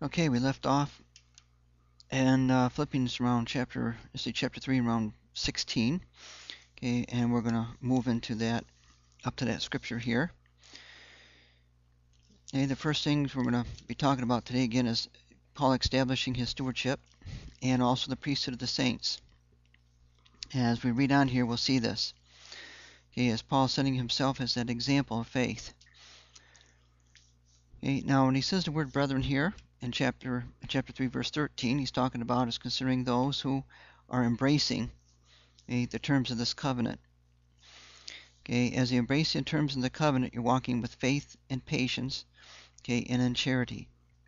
Okay, we left off in Philippians around chapter 3, around 16. Okay, and we're going to move into that, up to that scripture here. Okay, the first things we're going to be talking about today again is Paul establishing his stewardship and also the priesthood of the saints. As we read on here, we'll see this. Okay, as Paul setting himself as that example of faith. Okay, now when he says the word brethren here in chapter 3, verse 13, he's talking about as considering those who are embracing the terms of this covenant. Okay, as you embrace the terms of the covenant, you're walking with faith and patience, okay, and in charity.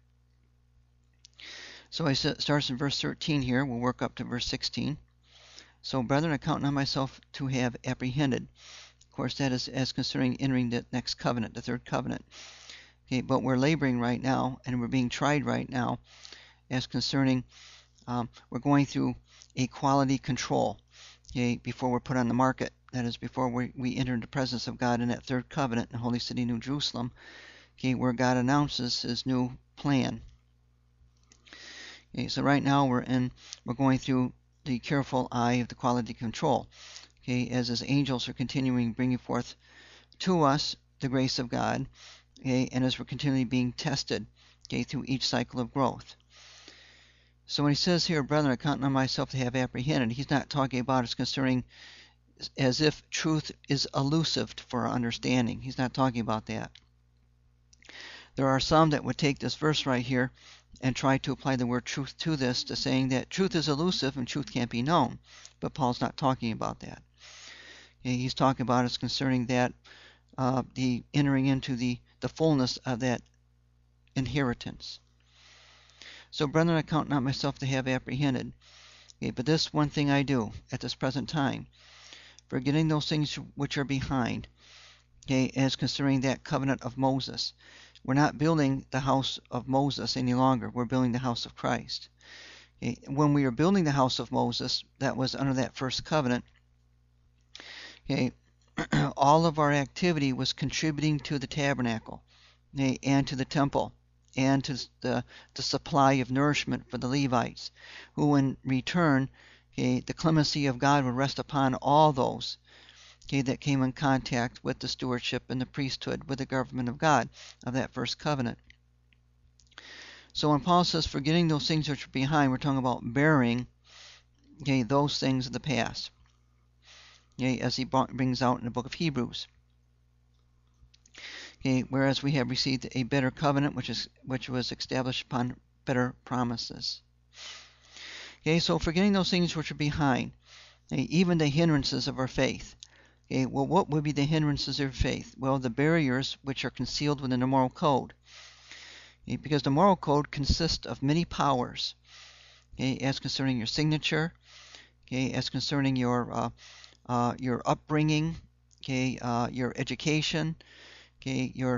So it starts in verse 13 here. We'll work up to verse 16. So, brethren, I count not myself to have apprehended. Of course, that is as concerning entering the next covenant, the third covenant. Okay, but we're laboring right now, and we're being tried right now, as concerning we're going through a quality control, okay, before we're put on the market. That is, before we enter the presence of God in that third covenant in Holy City, New Jerusalem, okay, where God announces His new plan. Okay, so right now we're going through the careful eye of the quality control. Okay, as His angels are continuing bringing forth to us the grace of God. Okay, and as we're continually being tested, okay, through each cycle of growth. So when he says here, brethren, I count not myself to have apprehended, he's not talking about as concerning as if truth is elusive for our understanding. He's not talking about that. There are some that would take this verse right here and try to apply the word truth to this, to saying that truth is elusive and truth can't be known. But Paul's not talking about that. Okay, he's talking about as concerning that the entering into the fullness of that inheritance. So, brethren, I count not myself to have apprehended. Okay, but this one thing I do at this present time, forgetting those things which are behind, okay, as concerning that covenant of Moses. We're not building the house of Moses any longer. We're building the house of Christ. Okay, when we were building the house of Moses, that was under that first covenant. Okay, all of our activity was contributing to the tabernacle, okay, and to the temple, and to the supply of nourishment for the Levites, who in return, okay, the clemency of God would rest upon all those, okay, that came in contact with the stewardship and the priesthood, with the government of God, of that first covenant. So when Paul says, forgetting those things which are behind, we're talking about bearing, okay, those things of the past, okay, as he brings out in the book of Hebrews. Okay, whereas we have received a better covenant, which was established upon better promises. Okay, so forgetting those things which are behind, okay, even the hindrances of our faith. Okay, well, what would be the hindrances of faith? Well, the barriers which are concealed within the moral code. Okay, because the moral code consists of many powers, okay, as concerning your signature, okay, as concerning your upbringing, okay, your education, okay, your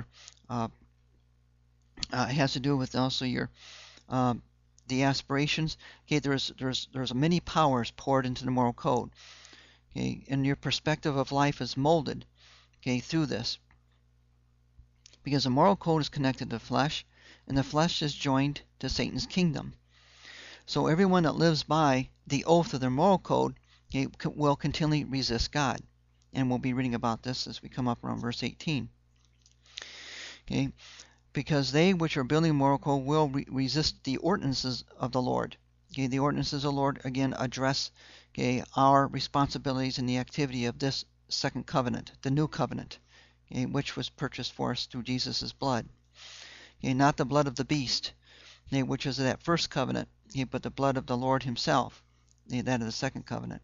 it has to do with also your the aspirations. Okay, there's many powers poured into the moral code. Okay, and your perspective of life is molded, okay, through this, because the moral code is connected to the flesh, and the flesh is joined to Satan's kingdom. So everyone that lives by the oath of their moral code, okay, will continually resist God, and we'll be reading about this as we come up around verse 18. Okay, because they which are building a moral code will resist the ordinances of the Lord. Okay, the ordinances of the Lord again address, okay, our responsibilities in the activity of this second covenant, the new covenant, okay, which was purchased for us through Jesus' blood. Okay, not the blood of the beast, okay, which is that first covenant, okay, but the blood of the Lord Himself, okay, that of the second covenant.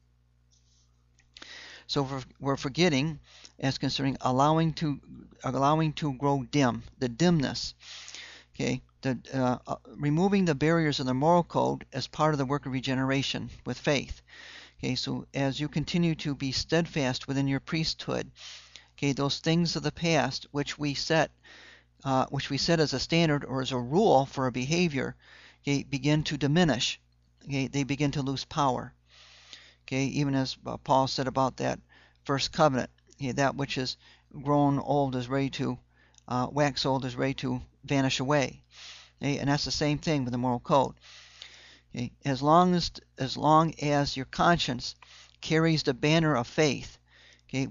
So we're forgetting as concerning allowing to grow dim, the dimness, okay, removing the barriers of the moral code as part of the work of regeneration with faith. Okay, so as you continue to be steadfast within your priesthood, okay, those things of the past which we set as a standard or as a rule for a behavior, okay, begin to diminish. Okay, they begin to lose power. Okay, even as Paul said about that first covenant, okay, that which is grown old is ready to wax old is ready to vanish away. Okay, and that's the same thing with the moral code. Okay, as long as your conscience carries the banner of faith, okay,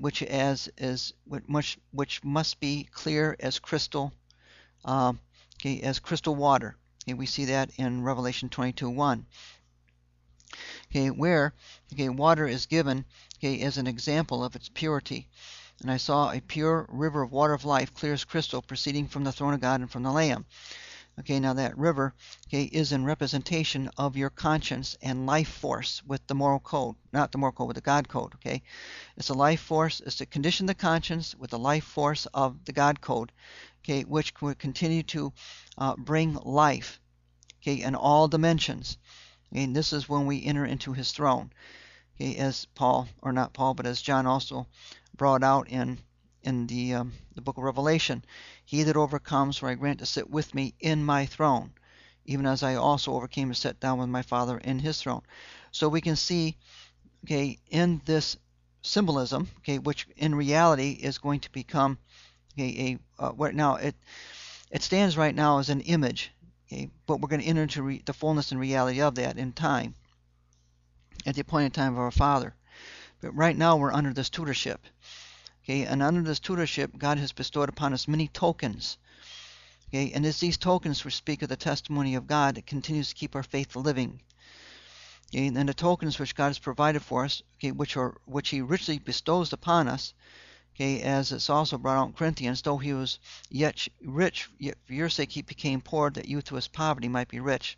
which must be clear as crystal, okay, as crystal water. Okay, we see that in Revelation 22:1. Okay, where water is given as an example of its purity. And I saw a pure river of water of life, clear as crystal, proceeding from the throne of God and from the Lamb. Okay, now that river is in representation of your conscience and life force with the moral code, not the moral code, with the God code. Okay, it's a life force. It's to condition the conscience with the life force of the God code. Okay, which would continue to bring life. Okay, in all dimensions. And this is when we enter into His throne. Okay, as Paul, or not Paul, but as John also brought out in the book of Revelation, he that overcomes, will I grant to sit with me in my throne, even as I also overcame to sit down with my Father in His throne. So we can see, in this symbolism, which in reality is going to become, what now it stands right now as an image, but we're going to enter into the fullness and reality of that in time, at the appointed time of our Father. But right now we're under this tutorship. Okay, and under this tutorship, God has bestowed upon us many tokens. Okay, and it's these tokens which speak of the testimony of God that continues to keep our faith living. Okay, and the tokens which God has provided for us, which He richly bestows upon us. Okay, as it's also brought out in Corinthians, though He was yet rich, yet for your sake He became poor, that you through His poverty might be rich.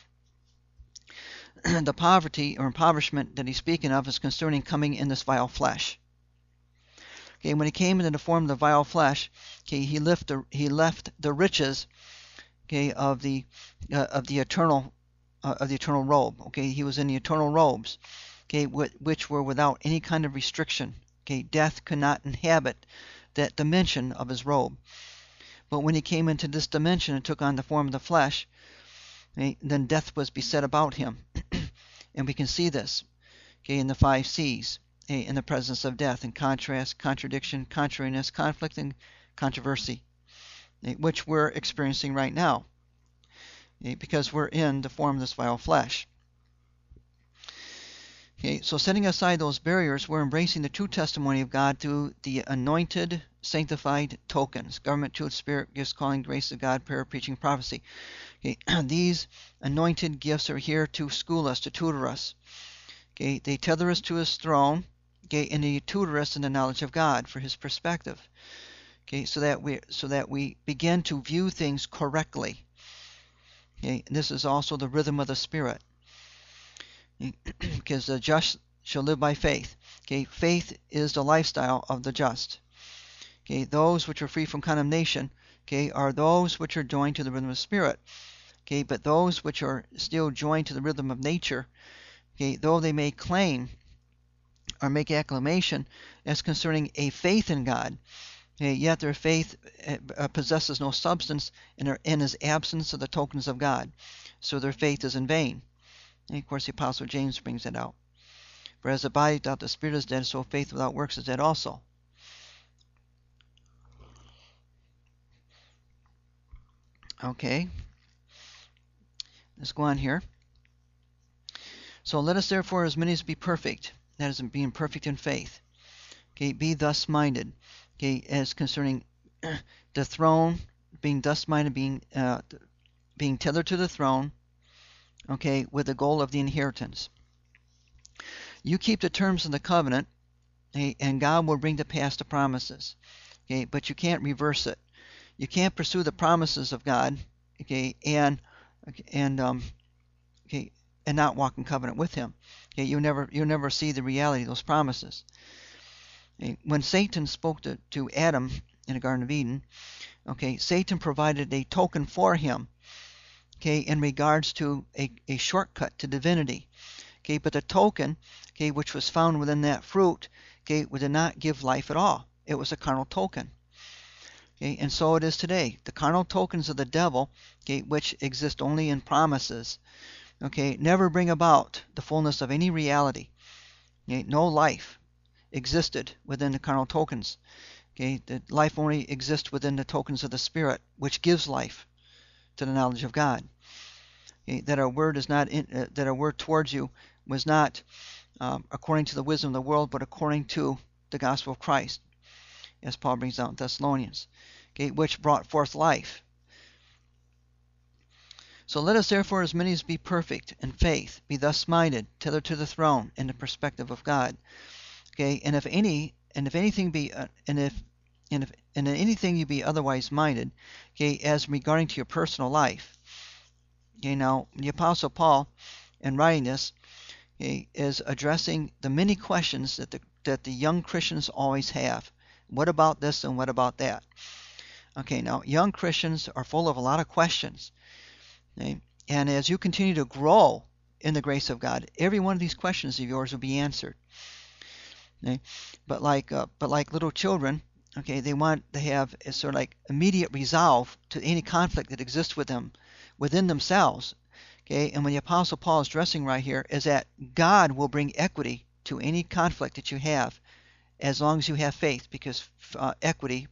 The poverty or impoverishment that He's speaking of is concerning coming in this vile flesh. Okay, when He came into the form of the vile flesh, He left the riches, of the eternal robe. Okay, He was in the eternal robes, which were without any kind of restriction. Okay, death could not inhabit that dimension of His robe. But when He came into this dimension and took on the form of the flesh, then death was beset about Him, and we can see this, in the 5 C's. In the presence of death, in contrast, contradiction, contrariness, conflict, and controversy, which we're experiencing right now, because we're in the form of this vile flesh. Okay, so setting aside those barriers, we're embracing the true testimony of God through the anointed, sanctified tokens: government, truth, spirit, gifts, calling, grace of God, prayer, preaching, prophecy. Okay, these anointed gifts are here to school us, to tutor us. Okay, they tether us to His throne. Okay, and He tutor us in the knowledge of God for His perspective. Okay, so that we begin to view things correctly. Okay, and this is also the rhythm of the Spirit. Because the just shall live by faith. Okay, faith is the lifestyle of the just. Okay, those which are free from condemnation, are those which are joined to the rhythm of the Spirit. Okay, but those which are still joined to the rhythm of nature, though they may claim or make acclamation as concerning a faith in God, yet their faith possesses no substance and is absence of the tokens of God. So their faith is in vain. And of course, the Apostle James brings that out. For as the body without the Spirit is dead, so faith without works is dead also. Okay. Let's go on here. So let us therefore, as many as be perfect, that is, being perfect in faith, be thus minded, as concerning the throne, being thus minded, being tethered to the throne, with the goal of the inheritance. You keep the terms of the covenant, and God will bring to pass the promises, but you can't reverse it. You can't pursue the promises of God, and not walk in covenant with Him. You'll never see the reality of those promises. When Satan spoke to Adam in the Garden of Eden, Satan provided a token for him, in regards to a shortcut to divinity. But the token, which was found within that fruit, did not give life at all. It was a carnal token. And so it is today. The carnal tokens of the devil, which exist only in promises, never bring about the fullness of any reality. No life existed within the carnal tokens. The life only exists within the tokens of the Spirit, which gives life. to the knowledge of God. Okay, that our word is not that our word towards you was not according to the wisdom of the world, but according to the gospel of Christ, as Paul brings out in Thessalonians, okay, which brought forth life. So let us therefore, as many as be perfect in faith, be thus minded, tether to the throne in the perspective of God. Okay, and if anything be, and if in anything you be otherwise minded, okay, as regarding to your personal life. Okay, now the Apostle Paul, in writing this, okay, is addressing the many questions that the young Christians always have. What about this and what about that? Okay, now young Christians are full of a lot of questions. Okay? And as you continue to grow in the grace of God, every one of these questions of yours will be answered. Okay? But like little children, okay, they want to have a sort of like immediate resolve to any conflict that exists with them within themselves. Okay, and when the Apostle Paul is addressing right here is that God will bring equity to any conflict that you have, as long as you have faith, because equity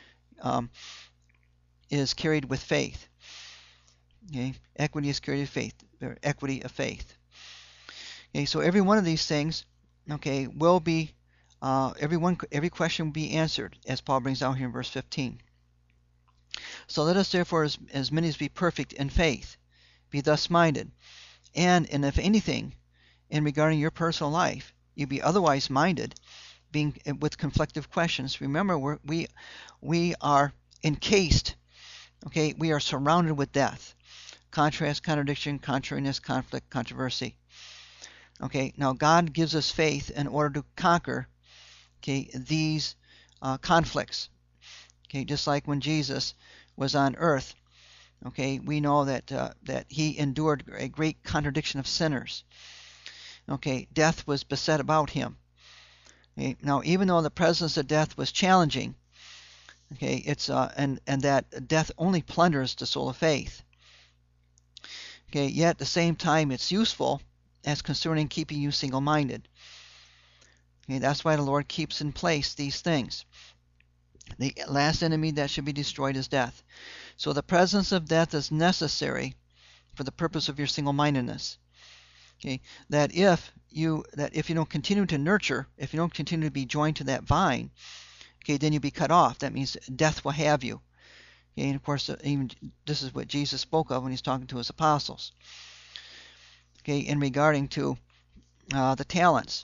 is carried with faith. Okay, equity is carried with faith, or equity of faith. Okay, so every one of these things, okay, will be every question will be answered, as Paul brings out here in verse 15. So let us therefore, as many as be perfect in faith, be thus minded, and if anything, in regarding your personal life, you be otherwise minded, being with conflictive questions. Remember, we are encased. Okay, we are surrounded with death. Contrast, contradiction, contrariness, conflict, controversy. Okay, now God gives us faith in order to conquer, okay, these conflicts. Okay, just like when Jesus was on earth, okay, we know that he endured a great contradiction of sinners. Okay, death was beset about him. Okay, now even though the presence of death was challenging, okay, it's and that death only plunders the soul of faith. Okay, yet at the same time it's useful as concerning keeping you single-minded. Okay, that's why the Lord keeps in place these things. The last enemy that should be destroyed is death. So the presence of death is necessary for the purpose of your single-mindedness. Okay, that if you don't continue to nurture, if you don't continue to be joined to that vine, okay, then you'll be cut off. That means death will have you. Okay, and of course, even this is what Jesus spoke of when he's talking to his apostles. Okay, in regarding to the talents.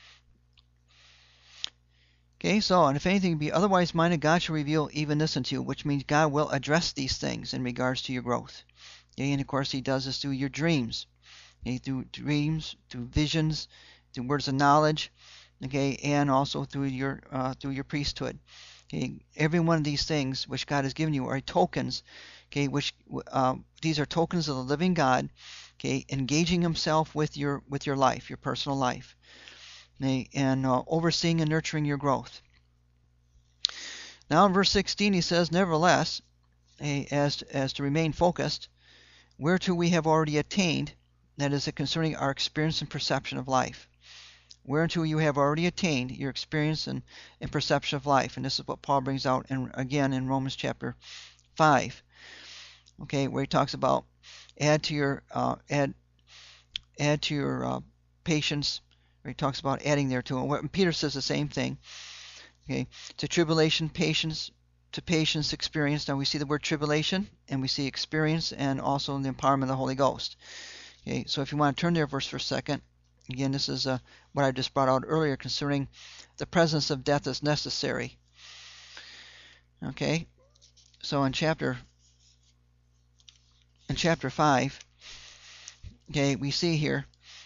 Okay, so, and if anything be otherwise minded, God shall reveal even this unto you, which means God will address these things in regards to your growth. Okay, and of course, he does this through your dreams. Okay, through dreams, through visions, through words of knowledge, okay, and also through your priesthood. Okay, every one of these things which God has given you are tokens. Okay, which these are tokens of the living God. Okay, engaging himself with your life, your personal life, okay, and overseeing and nurturing your growth. Now in verse 16 he says, nevertheless, as to remain focused, whereto we have already attained, that is concerning our experience and perception of life. Whereunto you have already attained your experience and perception of life. And this is what Paul brings out again in Romans chapter 5. Okay, where he talks about add to your patience, where he talks about adding thereto. And Peter says the same thing. Okay, to tribulation, patience, to patience, experience. Now we see the word tribulation, and we see experience, and also the empowerment of the Holy Ghost. Okay, so if you want to turn there for a second, again, this is what I just brought out earlier concerning the presence of death is necessary. Okay, so in chapter 5, okay, we see here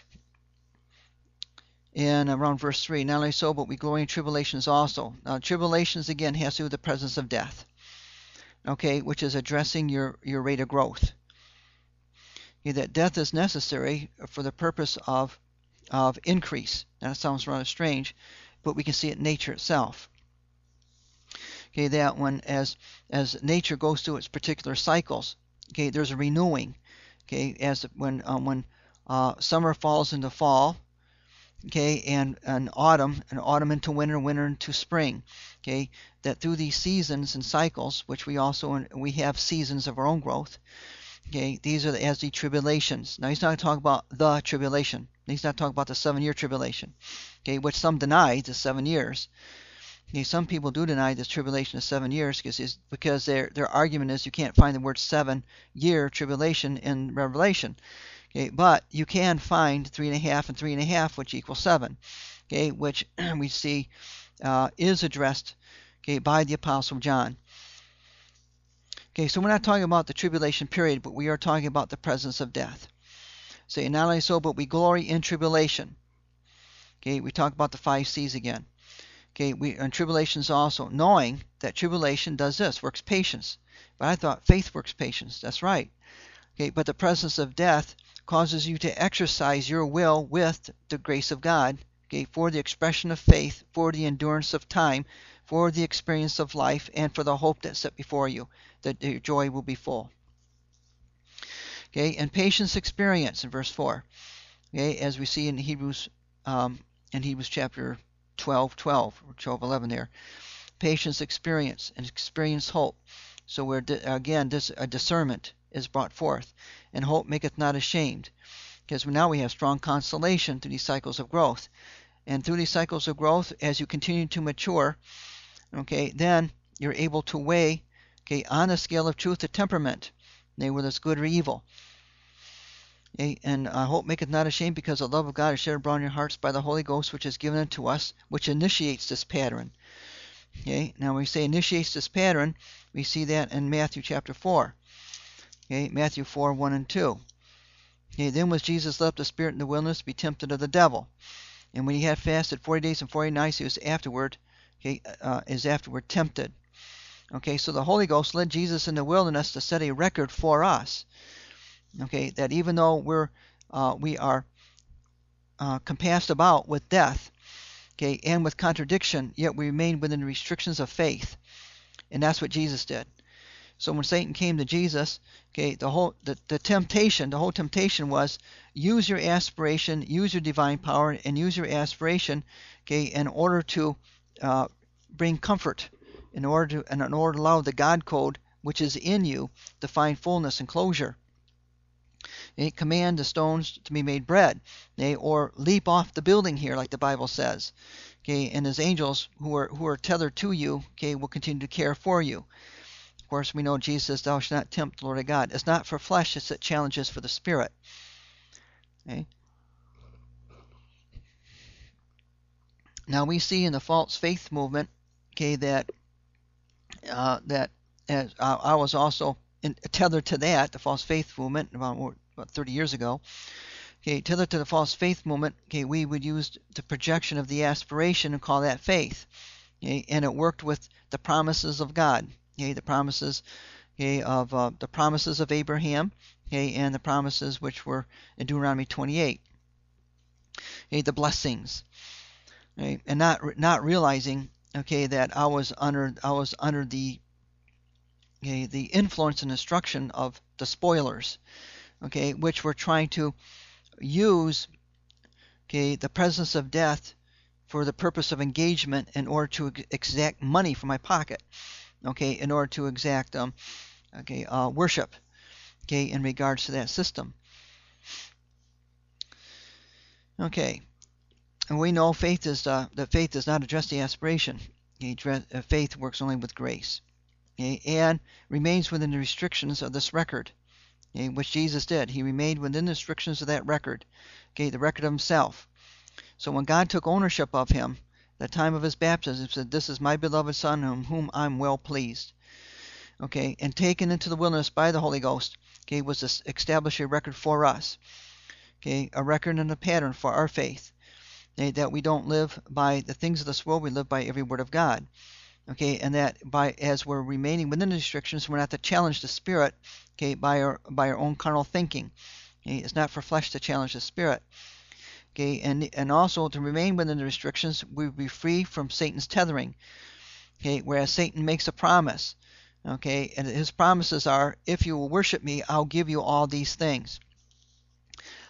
in around verse 3, not only so, but we glory in tribulations also. Now, tribulations again has to do with the presence of death. Okay, which is addressing your rate of growth. That death is necessary for the purpose of increase. Now, that sounds rather strange, but we can see it in nature itself. Okay, that when as nature goes through its particular cycles, okay, there's a renewing. Okay, as when summer falls into fall, okay, and autumn into winter, winter into spring, okay, that through these seasons and cycles, which we have seasons of our own growth, okay, these are as the tribulations. Now he's not talking about the tribulation. He's not talking about the 7-year tribulation, okay, which some deny the 7 years. Okay, some people do deny this tribulation of 7 years because their argument is you can't find the word 7-year tribulation in Revelation. Okay, but you can find 3.5 and 3.5, which equals 7. Okay, which we see is addressed, okay, by the Apostle John. Okay, so we're not talking about the tribulation period, but we are talking about the presence of death. So not only so, but we glory in tribulation. Okay, we talk about the 5 C's again. Okay, and tribulations also, knowing that tribulation does this, works patience. But I thought faith works patience. That's right. Okay, but the presence of death causes you to exercise your will with the grace of God, okay, for the expression of faith, for the endurance of time, for the experience of life, and for the hope that's set before you, that your joy will be full. Okay, and patience experience in verse 4. Okay, as we see in Hebrews chapter 12:12 or 12:11 there. Patience experience and experience hope. So we're again a discernment is brought forth, and hope maketh not ashamed, because now we have strong consolation through these cycles of growth. And through these cycles of growth, as you continue to mature, okay, then you're able to weigh, okay, on the scale of truth the temperament, nay, whether it's good or evil. Okay, and hope maketh not ashamed, because the love of God is shed abroad in your hearts by the Holy Ghost, which is given unto us, which initiates this pattern. Okay, now when we say initiates this pattern, we see that in Matthew chapter 4. Okay, Matthew 4:1 and 2. Okay, then was Jesus left of spirit in the wilderness to be tempted of the devil. And when he had fasted 40 days and 40 nights, he was afterward tempted. Okay, so the Holy Ghost led Jesus in the wilderness to set a record for us. Okay, that even though we are compassed about with death, okay, and with contradiction, yet we remain within the restrictions of faith, and that's what Jesus did. So when Satan came to Jesus, okay, the whole temptation was use your aspiration, use your divine power, and use your aspiration, okay, in order to bring comfort, in order to allow the God code which is in you to find fullness and closure. Command the stones to be made bread, or leap off the building here, like the Bible says. Okay, and his angels who are tethered to you, okay, will continue to care for you. Of course, we know Jesus says, "Thou shalt not tempt the Lord of God." It's not for flesh; it's a challenges for the spirit. Okay. Now we see in the false faith movement, okay, that as I was also tethered to that, the false faith movement, about 30 years ago. Okay, tethered to the false faith movement, okay, we would use the projection of the aspiration and call that faith. Okay, and it worked with the promises of God. Okay, the promises, okay, of the promises of Abraham, okay, and the promises which were in Deuteronomy 28. Okay, the blessings. Okay, and not realizing, okay, that I was under the influence and instruction of the spoilers, okay, which were trying to use, okay, the presence of death for the purpose of engagement in order to exact money from my pocket, okay, in order to exact worship, okay, in regards to that system. Okay, and we know faith is that faith does not address the aspiration. Okay, faith works only with grace, okay, and remains within the restrictions of this record, okay, which Jesus did. He remained within the restrictions of that record, okay, the record of himself. So when God took ownership of him, at the time of his baptism, he said, "This is my beloved Son, in whom I'm well pleased." Okay, and taken into the wilderness by the Holy Ghost, okay, was to establish a record for us, okay, a record and a pattern for our faith, okay, that we don't live by the things of this world, we live by every word of God, okay, and that as we're remaining within the restrictions, we're not to challenge the Spirit, okay, by our own carnal thinking. Okay, it's not for flesh to challenge the Spirit. Okay, and also to remain within the restrictions, we will be free from Satan's tethering. Okay, whereas Satan makes a promise. Okay, and his promises are, if you will worship me, I'll give you all these things.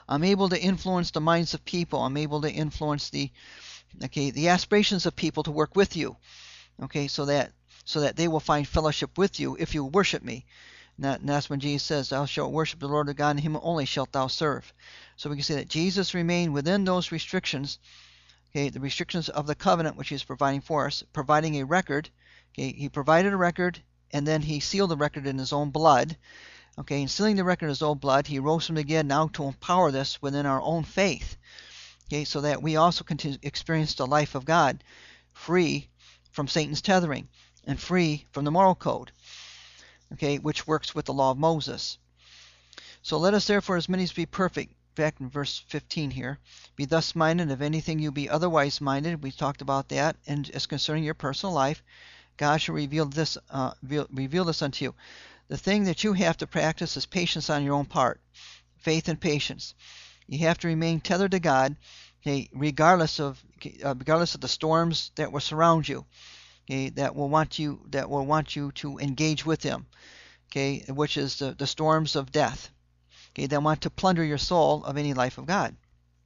I'm able to influence the minds of people. I'm able to influence the aspirations of people to work with you. Okay, so that they will find fellowship with you if you worship me. And that's when Jesus says, "Thou shalt worship the Lord thy God, and him only shalt thou serve." So we can say that Jesus remained within those restrictions, okay, the restrictions of the covenant which he's providing for us, providing a record. Okay, he provided a record, and then he sealed the record in his own blood. Okay, and sealing the record in his own blood, he rose from again now to empower this within our own faith. Okay, so that we also continue to experience the life of God, free from Satan's tethering and free from the moral code, okay, which works with the law of Moses. So let us therefore, as many as be perfect, back in verse 15 here, be thus minded. If anything you be otherwise minded, we talked about that, and as concerning your personal life, God shall reveal this unto you. The thing that you have to practice is patience on your own part, faith and patience. You have to remain tethered to God, okay, regardless of the storms that will surround you, okay, that will want you to engage with Him, okay, which is the storms of death, okay, that want to plunder your soul of any life of God,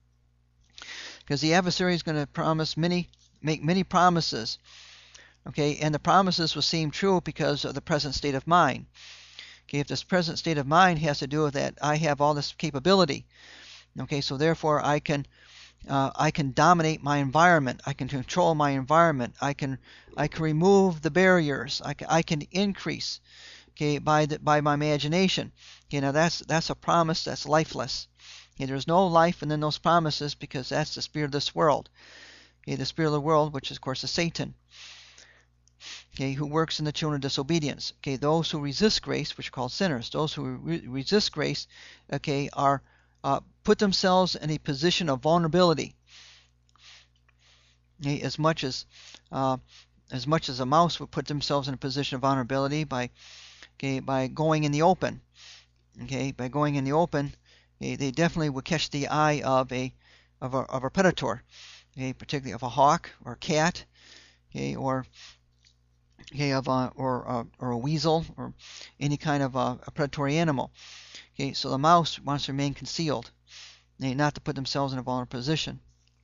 because the adversary is going to make many promises, okay, and the promises will seem true because of the present state of mind. Okay, if this present state of mind has to do with that, I have all this capability. Okay, so therefore I can dominate my environment. I can control my environment. I can remove the barriers. I can increase. Okay, by my imagination. Okay, now that's a promise that's lifeless. Okay, there's no life within those promises because that's the spirit of this world. Okay, the spirit of the world, which of course is Satan. Okay, who works in the children of disobedience. Okay, those who resist grace, which are called sinners. Those who resist grace, okay, are put themselves in a position of vulnerability. Okay, as much as a mouse would put themselves in a position of vulnerability by going in the open. Okay, by going in the open, they definitely would catch the eye of a predator. Okay, particularly of a hawk or a cat. Okay, or a weasel or any kind of a predatory animal. Okay, so the mouse wants to remain concealed, not to put themselves in a vulnerable position.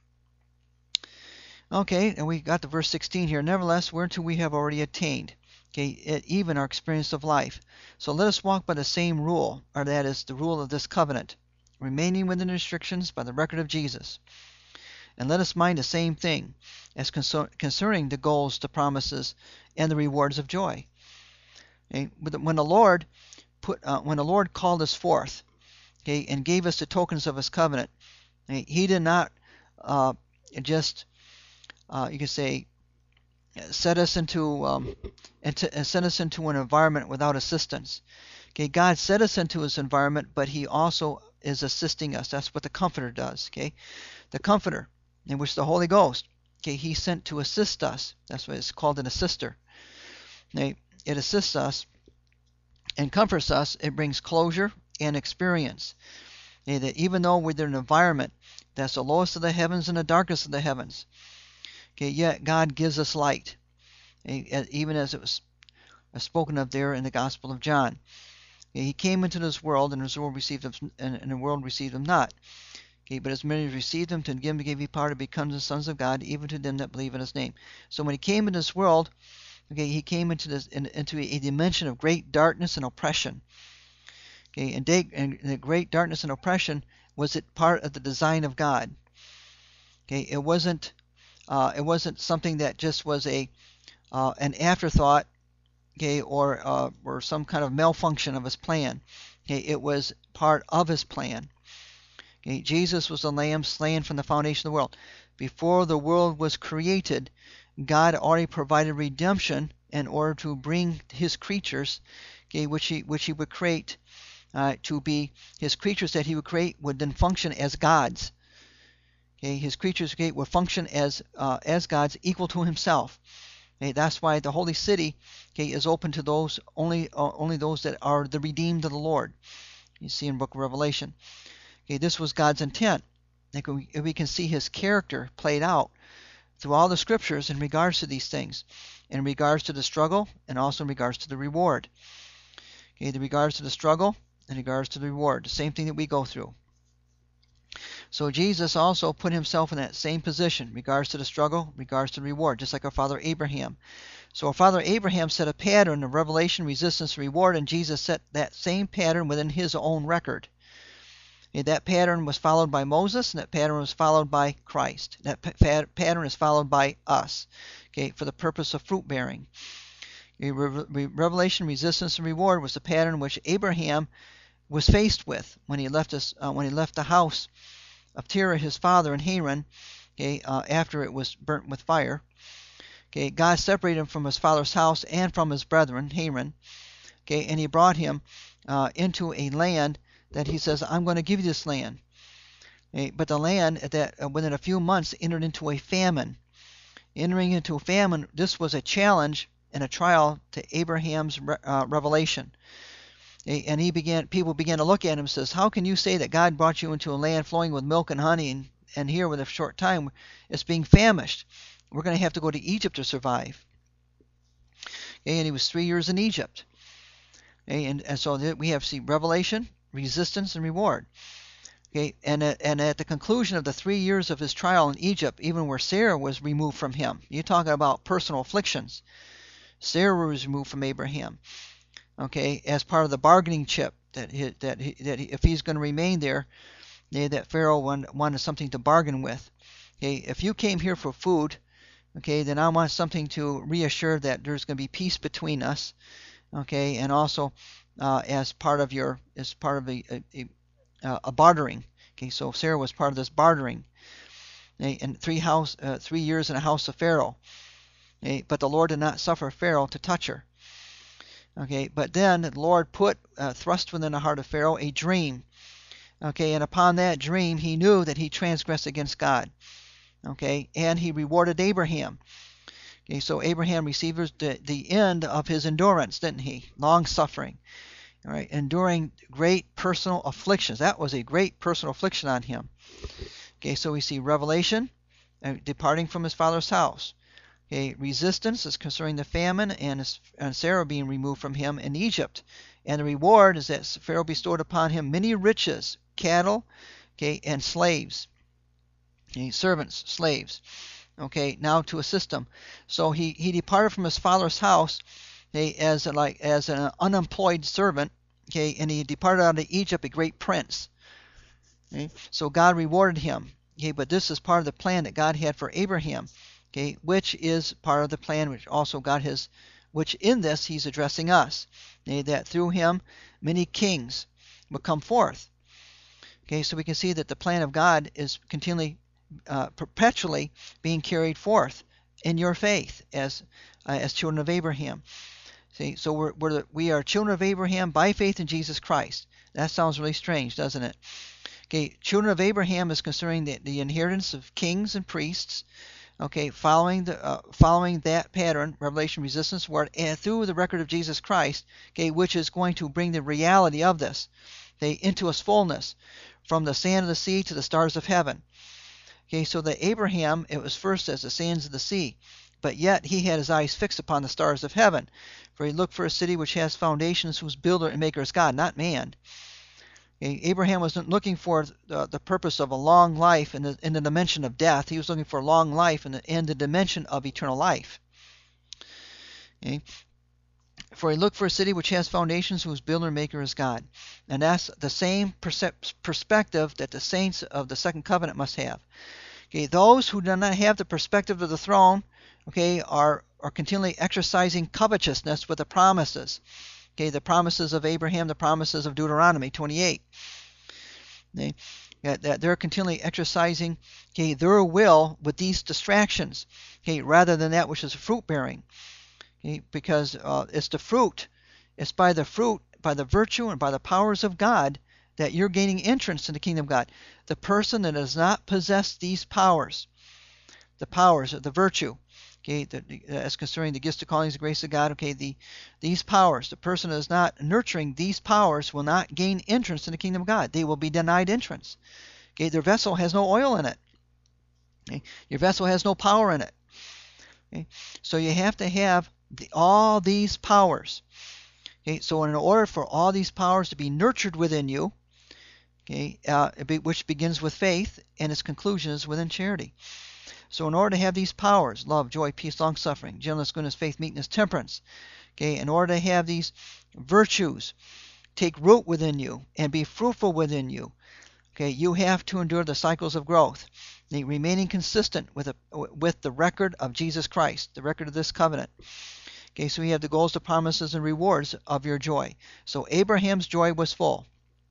Okay, and we got to verse 16 here. Nevertheless, whereunto we have already attained, okay, even our experience of life. So let us walk by the same rule, or that is the rule of this covenant, remaining within the restrictions by the record of Jesus. And let us mind the same thing as concerning the goals, the promises, and the rewards of joy. Okay? When the Lord called us forth, okay, and gave us the tokens of His covenant, okay, He did not just you could say set us into an environment without assistance. Okay, God set us into His environment, but He also is assisting us. That's what the Comforter does. Okay, the Comforter, in which the Holy Ghost, okay, He sent to assist us. That's why it's called an assister. Okay, it assists us and comforts us. It brings closure and experience. Okay, that even though we're in an environment that's the lowest of the heavens and the darkest of the heavens, okay, yet God gives us light. Okay, even as it was spoken of there in the Gospel of John. Okay, He came into this world, and the world received Him, and the world received Him not. Okay, but as many as received Him, to Him gave He power to become the sons of God, even to them that believe in His name. So when He came into this world, okay, He came into a dimension of great darkness and oppression. Okay, and the great darkness and oppression was it part of the design of God. Okay, it wasn't something that just was an afterthought. Okay, or some kind of malfunction of His plan. Okay, it was part of His plan. Okay, Jesus was the Lamb slain from the foundation of the world. Before the world was created, God already provided redemption in order to bring His creatures, okay, which He would create to be His creatures that He would create would then function as gods. Okay, His creatures, okay, would function as gods equal to Himself. Okay, that's why the holy city, okay, is open to those only those that are the redeemed of the Lord. You see in the book of Revelation. Okay, this was God's intent. Like we can see His character played out through all the scriptures in regards to these things, in regards to the struggle and also in regards to the reward. Okay, in regards to the struggle and in regards to the reward, the same thing that we go through. So Jesus also put himself in that same position, regards to the struggle, regards to the reward, just like our father Abraham. So our father Abraham set a pattern of revelation, resistance, reward, and Jesus set that same pattern within his own record. That pattern was followed by Moses, and that pattern was followed by Christ. That pattern is followed by us, okay, for the purpose of fruit bearing. Revelation, resistance, and reward was the pattern which Abraham was faced with when he left the house of Terah, his father, in Haran, okay, after it was burnt with fire. Okay, God separated him from his father's house and from his brethren, Haran, okay, and he brought him into a land that he says, I'm going to give you this land. Okay, but the land that within a few months entered into a famine. Entering into a famine, this was a challenge and a trial to Abraham's revelation. And people began to look at him and says, how can you say that God brought you into a land flowing with milk and honey, and here with a short time it's being famished? We're going to have to go to Egypt to survive. Okay, and he was 3 years in Egypt. Okay, and so we have revelation, resistance, and reward. Okay, and at the conclusion of the 3 years of his trial in Egypt, even where Sarah was removed from him, you're talking about personal afflictions. Sarah was removed from Abraham. Okay, as part of the bargaining chip that if he's going to remain there, that Pharaoh wanted something to bargain with. Okay, if you came here for food, okay, then I want something to reassure that there's going to be peace between us. Okay, and also as part of a bartering. Okay, so Sarah was part of this bartering. Okay, and 3 years in a house of Pharaoh. Okay, but the Lord did not suffer Pharaoh to touch her. Okay, but then the Lord thrust within the heart of Pharaoh a dream. Okay, and upon that dream he knew that he transgressed against God. Okay, and he rewarded Abraham. Okay, so Abraham received the end of his endurance, didn't he? Long suffering. All right, enduring great personal afflictions. That was a great personal affliction on him. Okay, so we see revelation, departing from his father's house. Okay, resistance is concerning the famine and Sarah being removed from him in Egypt. And the reward is that Pharaoh bestowed upon him many riches, cattle, okay, and slaves. Okay, servants, slaves. Okay, now to assist him. So he departed from his father's house, okay, as an unemployed servant, okay, and he departed out of Egypt a great prince. Okay, so God rewarded him. Okay, but this is part of the plan that God had for Abraham. Okay, which is part of the plan which also God has, which in this he's addressing us. Okay, that through him many kings will come forth. Okay, so we can see that the plan of God is continually, perpetually being carried forth in your faith as children of Abraham. See, so we are children of Abraham by faith in Jesus Christ. That sounds really strange, doesn't it? Okay, children of Abraham is concerning the inheritance of kings and priests. Okay, following that pattern, revelation, resistance, word, and through the record of Jesus Christ, okay, which is going to bring the reality of this, okay, into its fullness, from the sand of the sea to the stars of heaven. Okay, so that Abraham, it was first as the sands of the sea, but yet he had his eyes fixed upon the stars of heaven, for he looked for a city which has foundations, whose builder and maker is God, not man. Okay, Abraham wasn't looking for the purpose of a long life in the dimension of death. He was looking for a long life in the dimension of eternal life. Okay? For he looked for a city which has foundations, whose builder and maker is God. And that's the same perspective that the saints of the second covenant must have. Okay, those who do not have the perspective of the throne, okay, are continually exercising covetousness with the promises. Okay, the promises of Abraham, the promises of Deuteronomy 28. Okay, that they're continually exercising, okay, their will with these distractions, okay, rather than that which is fruit bearing. Okay, because it's the fruit, it's by the fruit, by the virtue, and by the powers of God that you're gaining entrance in the kingdom of God. The person that does not possess these powers, the powers of the virtue, okay, as concerning the gifts, the callings, the grace of God, okay, these powers, the person that is not nurturing these powers will not gain entrance in the kingdom of God. They will be denied entrance. Okay, their vessel has no oil in it. Okay, your vessel has no power in it. Okay, so you have to have all these powers. Okay, so in order for all these powers to be nurtured within you, Okay, which begins with faith and its conclusion is within charity. So in order to have these powers, love, joy, peace, long-suffering, gentleness, goodness, faith, meekness, temperance, okay, in order to have these virtues take root within you and be fruitful within you, okay, you have to endure the cycles of growth, remaining consistent with the record of Jesus Christ, the record of this covenant. Okay, so we have the goals, the promises, and rewards of your joy. So Abraham's joy was full.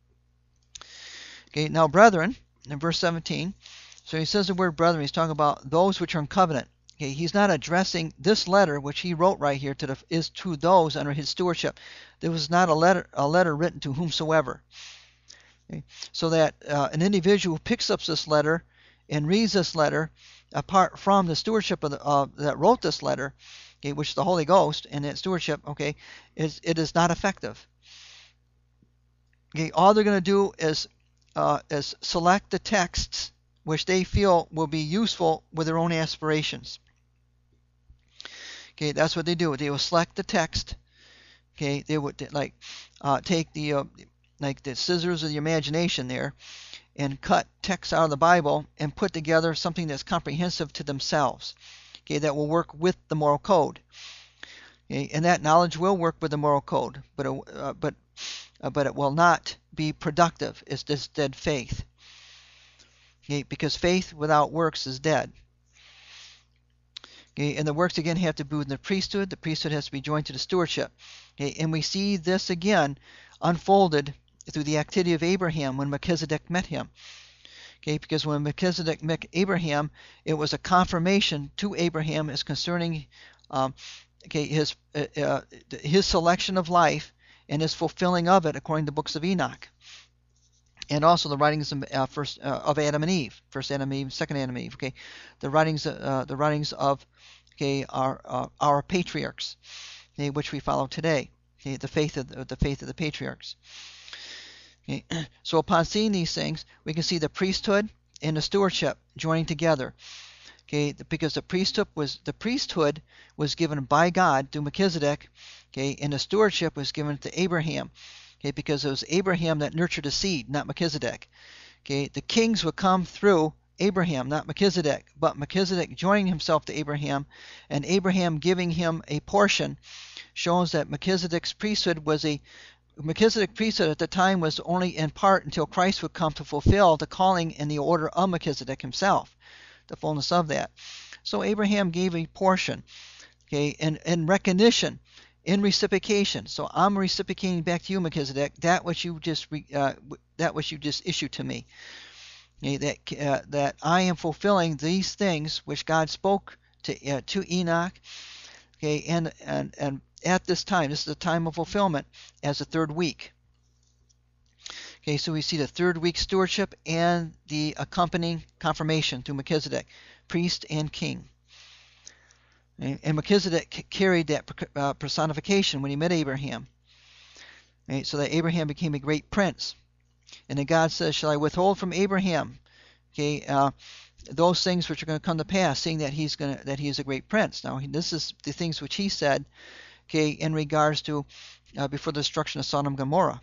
Okay, now brethren, in verse 17, so he says the word brethren, he's talking about those which are in covenant. Okay, he's not addressing this letter, which he wrote right here, is to those under his stewardship. There was not a letter written to whomsoever. Okay, so that an individual who picks up this letter and reads this letter, apart from the stewardship of that wrote this letter, okay, which is the Holy Ghost, and that stewardship, okay, it is not effective. Okay, all they're going to do is select the texts which they feel will be useful with their own aspirations. Okay, that's what they do. They will select the text. Okay, they would take the scissors of the imagination there and cut text out of the Bible and put together something that's comprehensive to themselves. Okay, that will work with the moral code. Okay, and that knowledge will work with the moral code, but it will not be productive. It's just dead faith. Okay, because faith without works is dead. Okay, and the works again have to be within the priesthood. The priesthood has to be joined to the stewardship. Okay, and we see this again unfolded through the activity of Abraham when Melchizedek met him. Okay, because when Melchizedek met Abraham, it was a confirmation to Abraham as concerning his selection of life and his fulfilling of it according to the books of Enoch. And also the writings of Adam and Eve, first Adam and Eve, second Adam and Eve. Okay, the writings of our patriarchs, okay, which we follow today. Okay, the faith of the patriarchs. Okay, so upon seeing these things, we can see the priesthood and the stewardship joining together. Okay, because the priesthood was given by God through Melchizedek. Okay, and the stewardship was given to Abraham. Okay, because it was Abraham that nurtured a seed, not Melchizedek. Okay, the kings would come through Abraham, not Melchizedek, but Melchizedek joining himself to Abraham, and Abraham giving him a portion, shows that Melchizedek priesthood at the time was only in part until Christ would come to fulfill the calling and the order of Melchizedek himself, the fullness of that. So Abraham gave a portion, okay, in recognition, in reciprocation. So I'm reciprocating back to you, Melchizedek, that which you just issued to me. Okay, that I am fulfilling these things which God spoke to Enoch. Okay, and at this time, this is the time of fulfillment as the third week. Okay, so we see the third week stewardship and the accompanying confirmation through Melchizedek, priest and king. And Melchizedek carried that personification when he met Abraham. Right, so that Abraham became a great prince. And then God says, shall I withhold from Abraham, okay, those things which are going to come to pass, seeing that he is a great prince. Now, this is the things which he said, okay, in regards to before the destruction of Sodom and Gomorrah.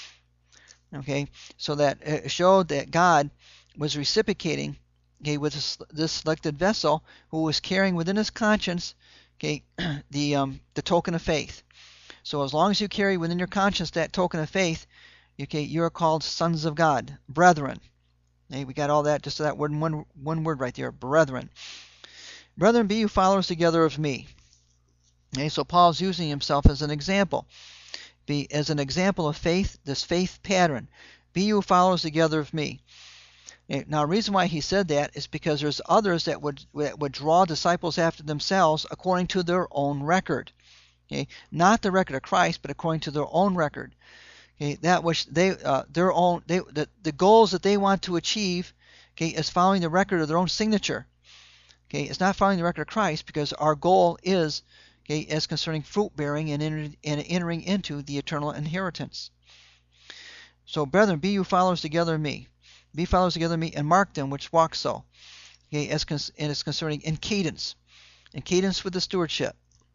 Okay, so that it showed that God was reciprocating, okay, with this selected vessel who was carrying within his conscience, okay, the token of faith. So as long as you carry within your conscience that token of faith, okay, you are called sons of God, brethren. Okay, we got all that, just that word, one word right there, brethren. Brethren, be you followers together of me. Okay, so Paul's using himself as an example. As an example of faith, this faith pattern. Be you followers together of me. Now, the reason why he said that is because there's others that would draw disciples after themselves according to their own record. Okay, not the record of Christ, but according to their own record. Okay, that which the goals that they want to achieve, okay, is following the record of their own signature. Okay, it's not following the record of Christ, because our goal is, okay, as concerning fruit bearing and entering into the eternal inheritance. So, brethren, be you followers together of me. Be followers together of me, and mark them which walk so. Okay, as concerning in cadence with the stewardship.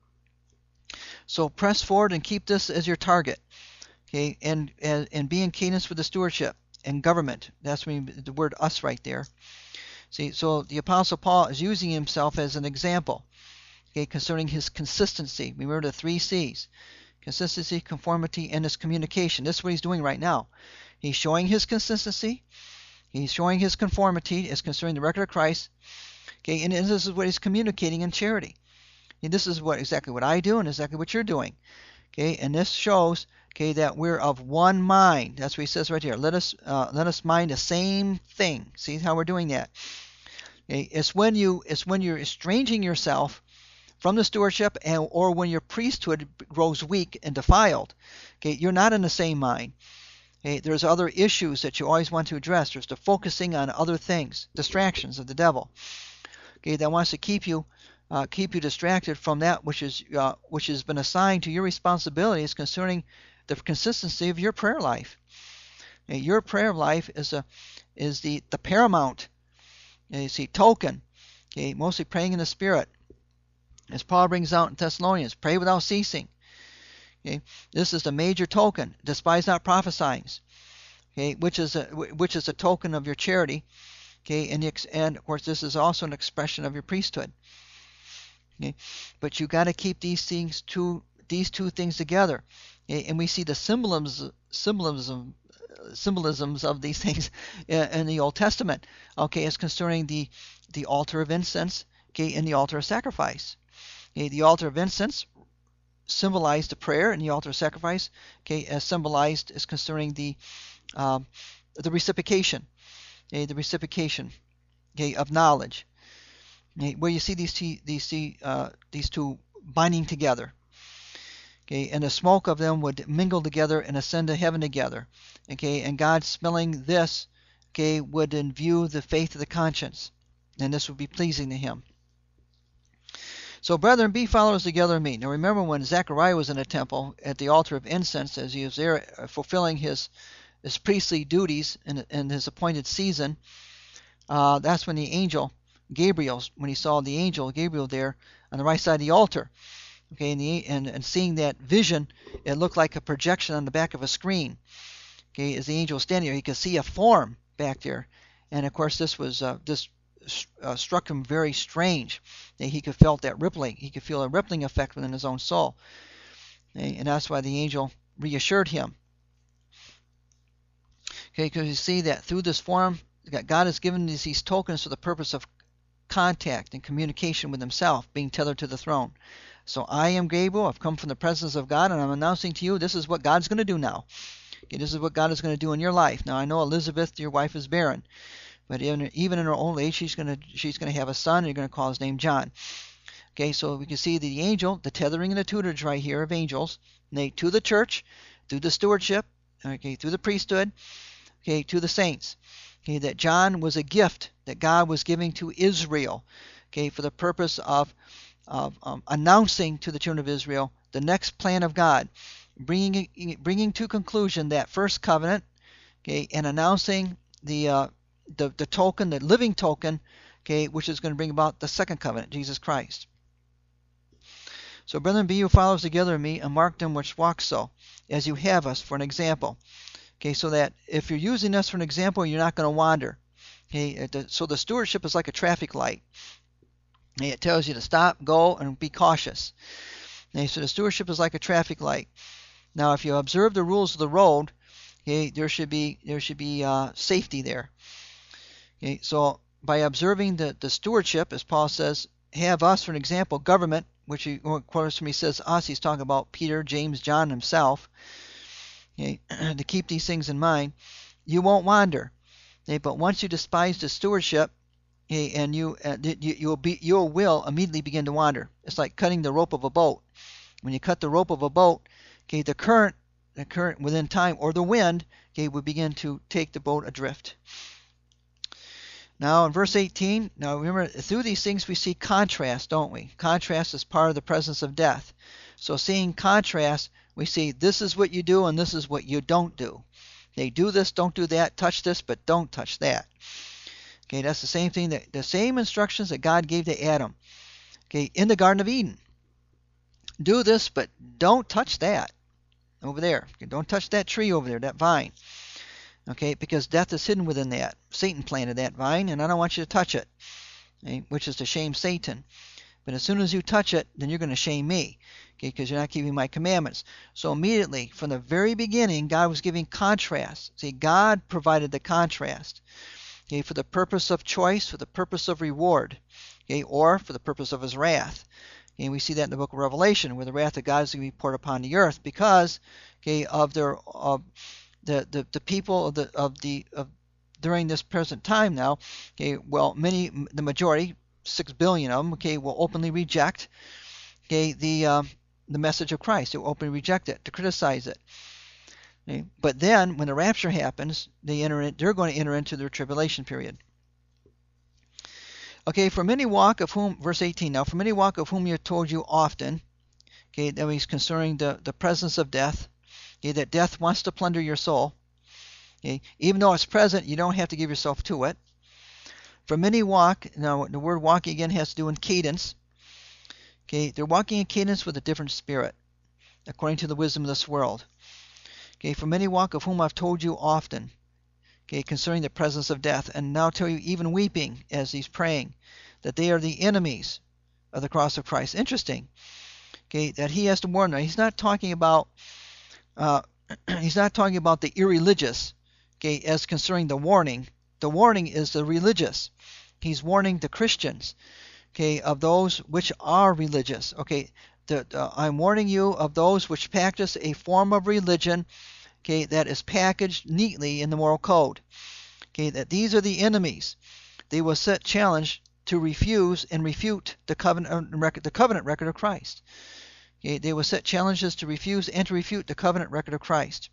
So press forward and keep this as your target. Okay, and be in cadence with the stewardship. and government. That's the word us right there. See, so the Apostle Paul is using himself as an example, okay, concerning his consistency. Remember the 3 C's: consistency, conformity, and his communication. This is what he's doing right now. He's showing his consistency. He's showing his conformity as concerning the record of Christ. Okay, and this is what he's communicating in charity. And this is exactly what I do and exactly what you're doing. Okay, and this shows, okay, that we're of one mind. That's what he says right here. Let us mind the same thing. See how we're doing that? Okay, it's when you're estranging yourself from the stewardship, or when your priesthood grows weak and defiled. Okay, you're not in the same mind. Okay, there's other issues that you always want to address. There's the focusing on other things, distractions of the devil. Okay, that wants to keep you distracted from that which has been assigned to your responsibilities concerning the consistency of your prayer life. Okay, your prayer life is the paramount, you see, token. Okay, mostly praying in the Spirit, as Paul brings out in Thessalonians. Pray without ceasing. Okay, this is the major token. Despise not prophesying. Okay, which is a token of your charity. Okay, and of course this is also an expression of your priesthood. Okay, but you got to keep these two things together. Okay, and we see the symbolisms of these things in the Old Testament. Okay, as concerning the altar of incense. Okay, and the altar of sacrifice. Okay, the altar of incense symbolized the prayer, and the altar of sacrifice, okay, as symbolized as concerning the reciprocation. Okay, the reciprocation, okay, of knowledge. Okay, where you see these two binding together. Okay, and the smoke of them would mingle together and ascend to heaven together. Okay, and God smelling this, okay, would inview the faith of the conscience, and this would be pleasing to Him. So, brethren, be followers together of me. Now, remember when Zechariah was in the temple at the altar of incense, as he was there fulfilling his priestly duties in his appointed season. That's when the angel Gabriel, when he saw the angel Gabriel there on the right side of the altar. Okay, and seeing that vision, it looked like a projection on the back of a screen. Okay, as the angel was standing there, he could see a form back there, and of course this struck him very strange. He could feel that rippling. He could feel a rippling effect within his own soul, and that's why the angel reassured him. Okay, because you see that through this form, God has given these tokens for the purpose of contact and communication with Himself, being tethered to the throne. So I am Gabriel. I've come from the presence of God, and I'm announcing to you this is what God's going to do now. Okay, this is what God is going to do in your life. Now I know Elizabeth, your wife, is barren, but even in her old age, she's going to have a son, and you're going to call his name John. Okay, so we can see the angel, the tethering and the tutorage right here of angels, to the church, through the stewardship, okay, through the priesthood, okay, to the saints. Okay, that John was a gift that God was giving to Israel, okay, for the purpose of announcing to the children of Israel the next plan of God, bringing to conclusion that first covenant, okay, and announcing the token, the living token, okay, which is going to bring about the second covenant, Jesus Christ. So, brethren, be you followers together of me, and mark them which walk so, as you have us for an example. Okay, so that if you're using us for an example, you're not going to wander. Okay, so the stewardship is like a traffic light. Okay, it tells you to stop, go, and be cautious. Okay, so the stewardship is like a traffic light. Now, if you observe the rules of the road, okay, there should be safety there. Okay, so by observing the stewardship, as Paul says, have us for an example, government, which of course when he says us, he's talking about Peter, James, John himself. Okay, to keep these things in mind, you won't wander. Okay, but once you despise the stewardship, okay, and you will immediately begin to wander. It's like cutting the rope of a boat. When you cut the rope of a boat, okay, the current within time, or the wind, okay, will begin to take the boat adrift. Now in verse 18, now remember, through these things we see contrast, don't we? Contrast is part of the presence of death. So seeing contrast, we see this is what you do and this is what you don't do. They do this, don't do that, touch this, but don't touch that. Okay, that's the same thing, the same instructions that God gave to Adam, okay, in the Garden of Eden. Do this, but don't touch that over there. Okay, don't touch that tree over there, that vine. Okay, because death is hidden within that. Satan planted that vine, and I don't want you to touch it, okay, which is to shame Satan. But as soon as you touch it, then you're going to shame me, okay, because you're not keeping my commandments. So immediately, from the very beginning, God was giving contrast. See, God provided the contrast, okay, for the purpose of choice, for the purpose of reward, okay, or for the purpose of his wrath. Okay, we see that in the book of Revelation, where the wrath of God is going to be poured upon the earth because, okay, of their the people of during this present time now, okay, well, the majority, 6 billion of them, okay, will openly reject, okay, the message of Christ. They will openly reject it, to criticize it. Okay? But then, when the rapture happens, they're going to enter into their tribulation period. Okay, for many walk of whom, verse 18 now, for many walk of whom you have told you often, okay, that means concerning the presence of death, okay, that death wants to plunder your soul. Okay, even though it's present, you don't have to give yourself to it. For many walk, now the word walk again has to do in cadence. Okay, they're walking in cadence with a different spirit, according to the wisdom of this world. Okay, for many walk of whom I've told you often, okay, concerning the presence of death, and now tell you even weeping as he's praying, that they are the enemies of the cross of Christ. Interesting, okay, that he has to warn them. He's not talking about the irreligious, okay, as concerning the warning. The warning is the religious. He's warning the Christians, okay, of those which are religious. Okay, I'm warning you of those which practice a form of religion, okay, that is packaged neatly in the moral code. Okay, that these are the enemies. They will set challenge to refuse and refute the covenant record of Christ. Okay, they will set challenges to refuse and to refute the covenant record of Christ.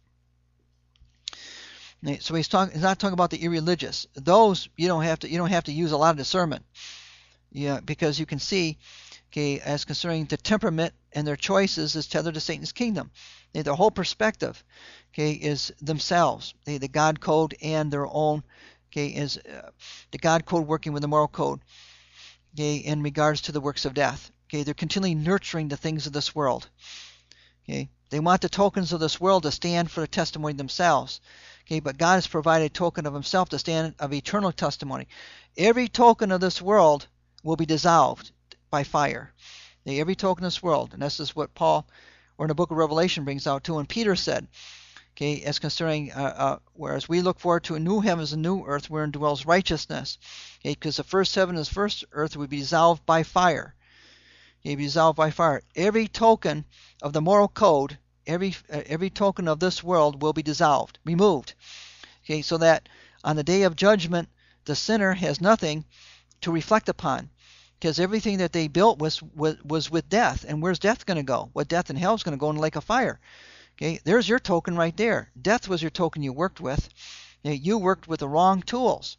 So he's not talking about the irreligious. Those you don't have to use a lot of discernment. Yeah, because you can see, okay, as concerning the temperament and their choices is tethered to Satan's kingdom. Their whole perspective, okay, is themselves. The God code and their own, okay, is the God code working with the moral code, okay, in regards to the works of death. Okay, they're continually nurturing the things of this world. Okay, they want the tokens of this world to stand for the testimony themselves. Okay, but God has provided a token of himself to stand of eternal testimony. Every token of this world will be dissolved by fire. Okay, every token of this world. And this is what Paul, or in the book of Revelation, brings out too. And Peter said, okay, as concerning, whereas we look forward to a new heavens and new earth wherein dwells righteousness. Okay, because the first heaven and the first earth will be dissolved by fire. Okay, be dissolved by fire. Every token of the moral code, every token of this world will be dissolved, removed. Okay, so that on the day of judgment, the sinner has nothing to reflect upon, because everything that they built was with death. And where's death going to go? What death and hell is going to go in the lake of fire? Okay, there's your token right there. Death was your token you worked with. You worked with the wrong tools.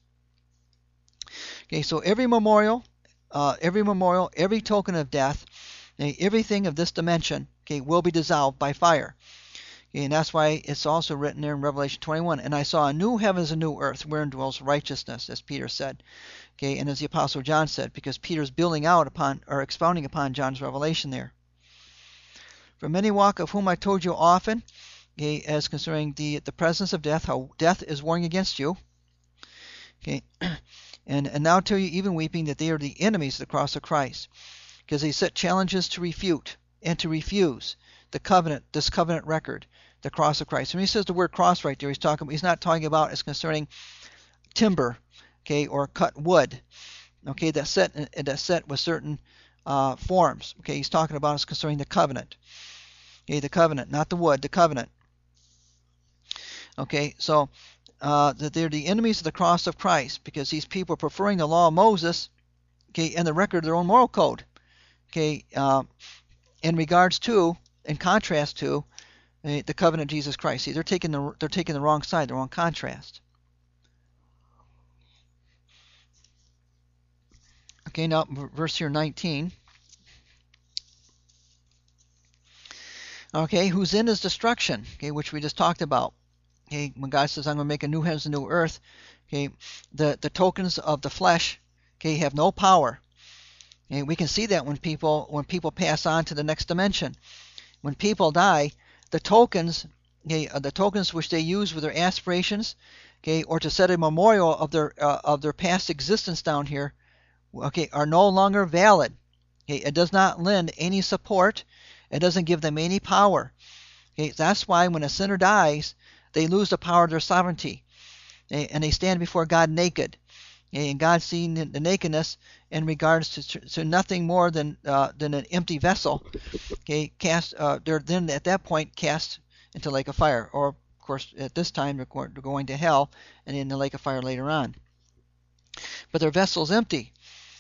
Okay, so every memorial, every token of death, everything of this dimension, okay, will be dissolved by fire. Okay, and that's why it's also written there in Revelation 21. And I saw a new heavens and new earth wherein dwells righteousness, as Peter said. Okay, and as the Apostle John said, because Peter's building out upon, or expounding upon John's revelation there. For many walk of whom I told you often, okay, as concerning the presence of death, how death is warring against you. Okay, and now tell you even weeping that they are the enemies of the cross of Christ, because they set challenges to refute and to refuse this covenant record, the cross of Christ. When he says the word cross right there, he's not talking about as concerning timber, okay, or cut wood, okay, that's set with certain forms. Okay, he's talking about as concerning the covenant. Okay, the covenant, not the wood, the covenant. Okay, so that they're the enemies of the cross of Christ, because these people are preferring the law of Moses, okay, and the record of their own moral code, okay, in regards to, in contrast to, the covenant of Jesus Christ. See, they're taking the wrong side, the wrong contrast. Okay, now verse here 19. Okay, whose end is destruction, okay, which we just talked about. Okay, when God says, I'm going to make a new heavens and new earth, okay, the tokens of the flesh, okay, have no power. Okay, we can see that when people pass on to the next dimension. When people die, the tokens, okay, the tokens which they use with their aspirations, okay, or to set a memorial of their past existence down here, okay, are no longer valid. Okay, it does not lend any support. It doesn't give them any power. Okay, that's why when a sinner dies, they lose the power of their sovereignty, okay, and they stand before God naked. Okay, and God seeing the nakedness in regards to nothing more than an empty vessel. Okay, they're then at that point cast into the lake of fire, or of course at this time they're going to hell and in the lake of fire later on. But their vessel's empty,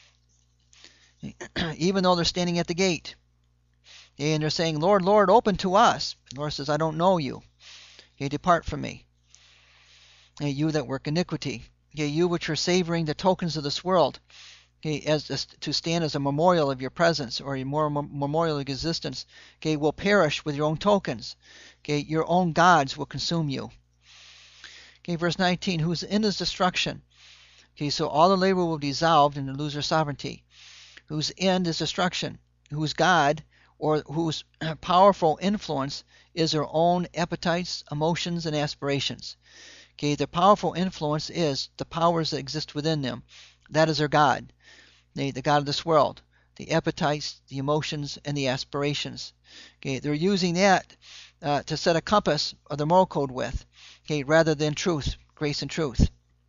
even though they're standing at the gate. Okay, and they're saying, Lord, Lord, open to us. The Lord says, I don't know you. Okay, depart from me. Okay, you that work iniquity. Okay, you which are savoring the tokens of this world. Okay, to stand as a memorial of your presence or a memorial of existence. Okay, will perish with your own tokens. Okay, your own gods will consume you. Okay, verse 19, whose end is destruction. Okay, so all the labor will be dissolved and lose their sovereignty. Whose end is destruction. Whose God or whose powerful influence is their own appetites, emotions, and aspirations. Okay, their powerful influence is the powers that exist within them. That is their God, the God of this world, the appetites, the emotions, and the aspirations. Okay, they're using that to set a compass of their moral code with, okay, rather than truth, grace and truth.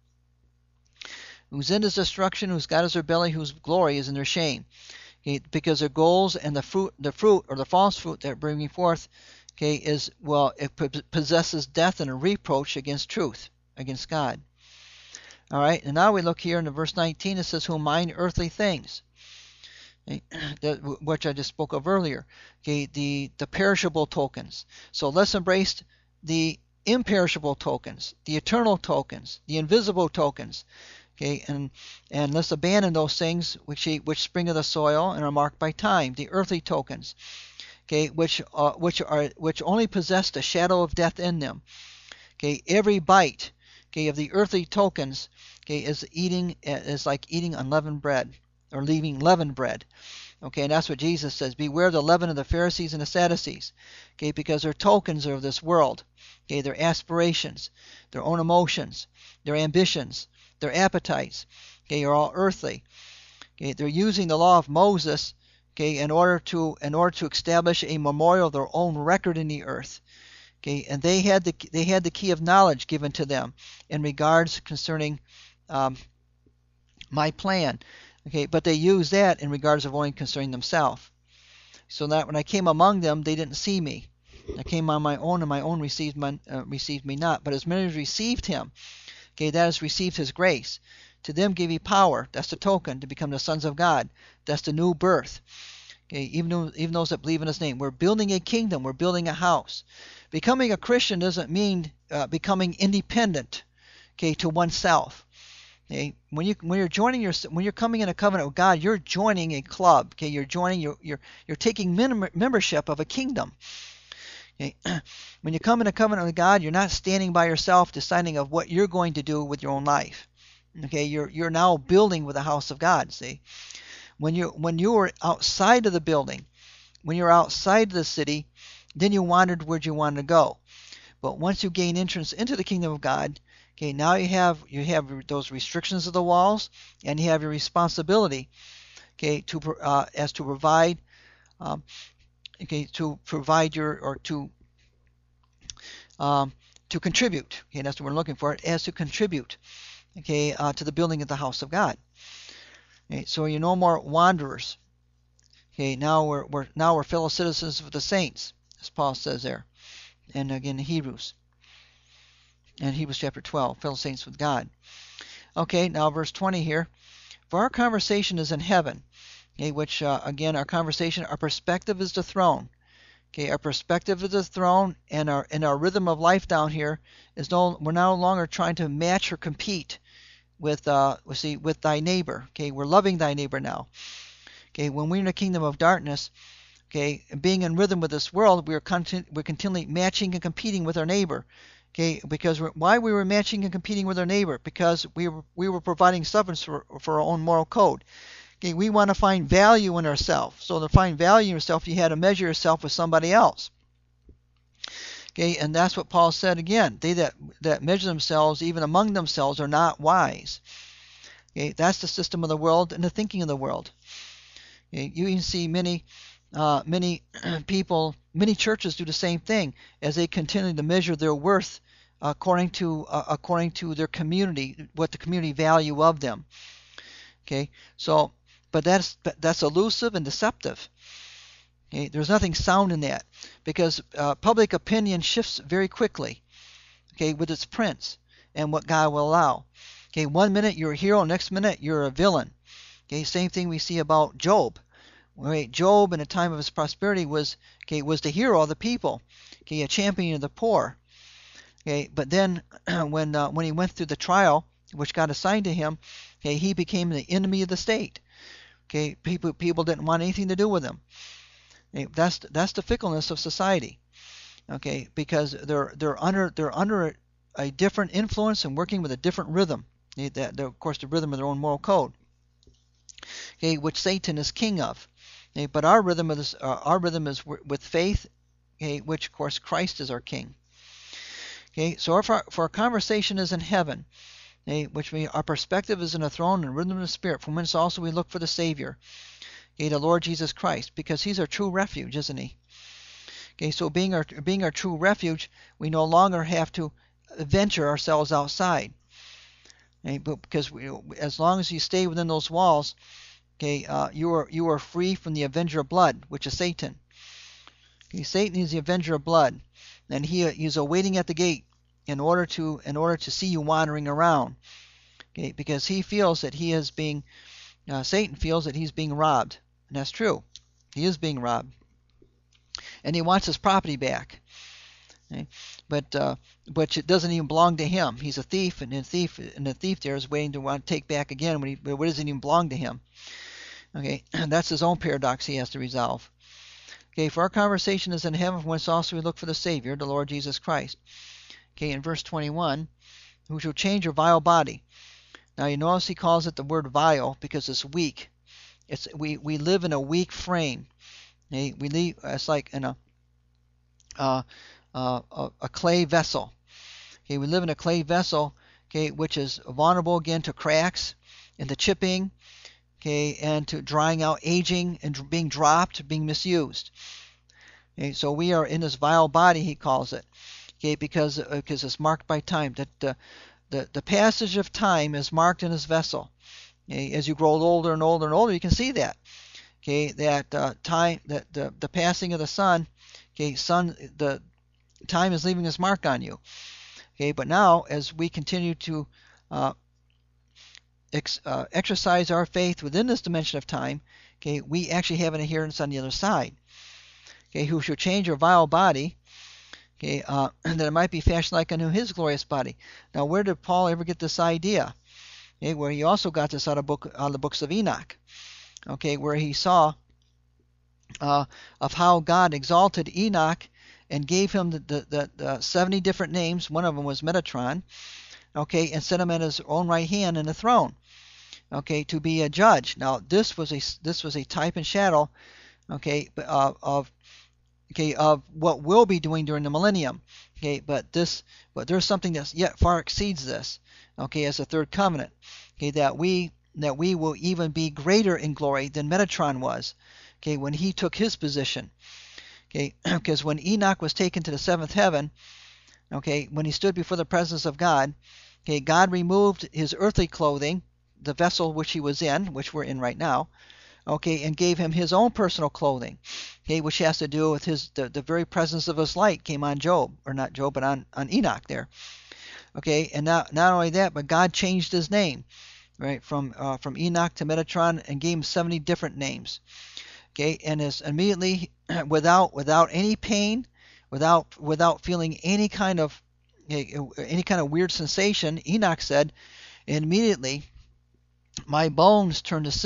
Whose end is destruction, whose God is their belly, whose glory is in their shame. Okay, because their goals and the fruit or the false fruit they're bringing forth, okay, it possesses death and a reproach against truth, against God. All right, and now we look here in verse 19. It says, "Who mind earthly things," okay, which I just spoke of earlier. Okay, the perishable tokens. So let's embrace the imperishable tokens, the eternal tokens, the invisible tokens. Okay, and let's abandon those things which spring of the soil and are marked by time, the earthly tokens, okay, which only possess the shadow of death in them. Okay, every bite, okay, of the earthly tokens, okay, is like eating unleavened bread or leaving leavened bread. Okay, and that's what Jesus says. Beware the leaven of the Pharisees and the Sadducees. Okay, because their tokens are of this world. Okay, their aspirations, their own emotions, their ambitions, their appetites, okay, are all earthly. Okay, they're using the law of Moses, okay, in order to establish a memorial of their own record in the earth. Okay, and they had the key of knowledge given to them in regards concerning my plan. Okay, but they used that in regards of only concerning themselves. So that when I came among them, they didn't see me. I came on my own, and my own received me not. But as many as received him, okay, that has received his grace. To them gave he power. That's the token to become the sons of God. That's the new birth. Okay, even those that believe in his name. We're building a kingdom. We're building a house. Becoming a Christian doesn't mean becoming independent, okay, to oneself. Okay, when you're coming in a covenant with God, you're joining a club. Okay, you're taking membership of a kingdom. Okay, when you come in a covenant with God, you're not standing by yourself deciding of what you're going to do with your own life. Okay, you're now building with the house of God. See, when you were outside of the building, when you're outside of the city, then you wandered where you wanted to go. But once you gain entrance into the kingdom of God, okay, now you have those restrictions of the walls, and you have your responsibility, okay, to provide, okay, to provide to contribute. Okay, that's what we're looking for. As to contribute, okay, to the building of the house of God. Okay, so you're no more wanderers. Okay, now we're fellow citizens of the saints, as Paul says there, and again in Hebrews. And Hebrews chapter 12, fellow saints with God. Okay, now verse 20 here. For our conversation is in heaven, okay, which again, our perspective is the throne. Okay, our perspective is the throne, and our rhythm of life down here we're no longer trying to match or compete with thy neighbor. Okay, we're loving thy neighbor now. Okay, when we're in the kingdom of darkness, okay, being in rhythm with this world, we're continually matching and competing with our neighbor. Okay, because why we were matching and competing with our neighbor? Because we were providing substance for our own moral code. Okay, we want to find value in ourselves. So to find value in yourself, you had to measure yourself with somebody else. Okay, and that's what Paul said again. They that measure themselves even among themselves are not wise. Okay, that's the system of the world and the thinking of the world. Okay, you can see many people, many churches do the same thing as they continue to measure their worth according to their community, what the community value of them. Okay, so but that's elusive and deceptive. Okay, there's nothing sound in that because public opinion shifts very quickly. Okay, with its prince and what God will allow. Okay, 1 minute you're a hero, next minute you're a villain. Okay, same thing we see about Job. Right, Job in the time of his prosperity was the hero of the people. Okay, a champion of the poor. Okay, but then when he went through the trial which God assigned to him, okay, he became the enemy of the state. Okay, people didn't want anything to do with him. Okay, that's the fickleness of society. Okay, because they're under a different influence and working with a different rhythm. Of course, the rhythm of their own moral code. Okay, which Satan is king of. Okay, but our rhythm is with faith. Okay, which of course Christ is our king. Okay, so if our conversation is in heaven, okay, which means our perspective is in a throne and rhythm of the Spirit, from whence also we look for the Savior, okay, the Lord Jesus Christ, because He's our true refuge, isn't He? Okay, so being our true refuge, we no longer have to venture ourselves outside. Okay, but because as long as you stay within those walls, okay, you are free from the avenger of blood, which is Satan. Okay, Satan is the avenger of blood, and he's awaiting at the gate in order to see you wandering around. Okay, because he feels that Satan feels that he's being robbed, and that's true. He is being robbed, and he wants his property back. Okay? But it doesn't even belong to him. He's a thief, and the thief there is waiting to want to take back again what doesn't even belong to him. Okay, that's his own paradox he has to resolve. Okay, for our conversation is in heaven, from whence also we look for the Savior, the Lord Jesus Christ. Okay, in verse 21, who shall change your vile body. Now you notice he calls it the word vile because it's weak. We live in a weak frame. Okay, it's like in a clay vessel. Okay, we live in a clay vessel, okay, which is vulnerable again to cracks and to chipping, okay, and to drying out, aging, and being dropped, being misused. Okay, so we are in this vile body, he calls it, okay, because it's marked by time. That the passage of time is marked in this vessel. Okay, as you grow older and older and older, you can see that. Okay, that time, that the passing of the sun, okay, the time is leaving its mark on you. Okay, but now as we continue to exercise our faith within this dimension of time, okay, we actually have an inheritance on the other side. Okay, who shall change your vile body, okay, that it might be fashioned like unto his glorious body. Now, where did Paul ever get this idea? Okay, where he also got this out of the books of Enoch. Okay, where he saw of how God exalted Enoch and gave him the 70 different names. One of them was Metatron. Okay, and set him at his own right hand in the throne. Okay, to be a judge. Now, this was a type and shadow, okay, of what we'll be doing during the millennium. Okay, but there's something that's yet far exceeds this. Okay, as a third covenant. Okay, that we will even be greater in glory than Metatron was. Okay, when he took his position. Okay, because when Enoch was taken to the seventh heaven, okay, when he stood before the presence of God, okay, God removed his earthly clothing, the vessel which he was in, which we're in right now, okay, and gave him his own personal clothing, okay, which has to do with the very presence of his light came on Job, or not Job, but on Enoch there, okay, and not only that, but God changed his name, right, from Enoch to Metatron, and gave him 70 different names, okay, and is immediately without any pain, without feeling any kind of weird sensation, Enoch said, immediately my bones turned to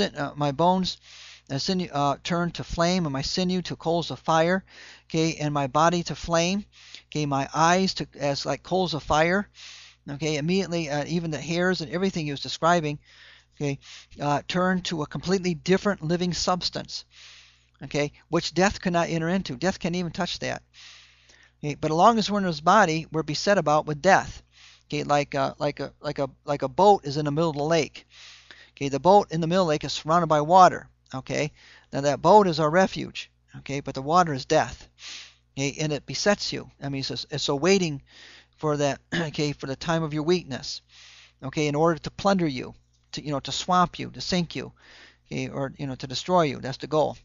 turned to flame, and my sinew to coals of fire, okay, and my body to flame, okay, my eyes to as like coals of fire, okay, immediately even the hairs and everything he was describing, okay, turned to a completely different living substance, okay, which death could not enter into. Death can't even touch that. Okay, but as long as we're in this body, we're beset about with death. Okay, like a boat is in the middle of the lake. Okay, the boat in the middle of the lake is surrounded by water. Okay, now that boat is our refuge. Okay, but the water is death. Okay, and it besets you. I mean, it's so waiting for that. Okay, for the time of your weakness. Okay, in order to plunder you, to swamp you, to sink you. Okay, or to destroy you. That's the goal.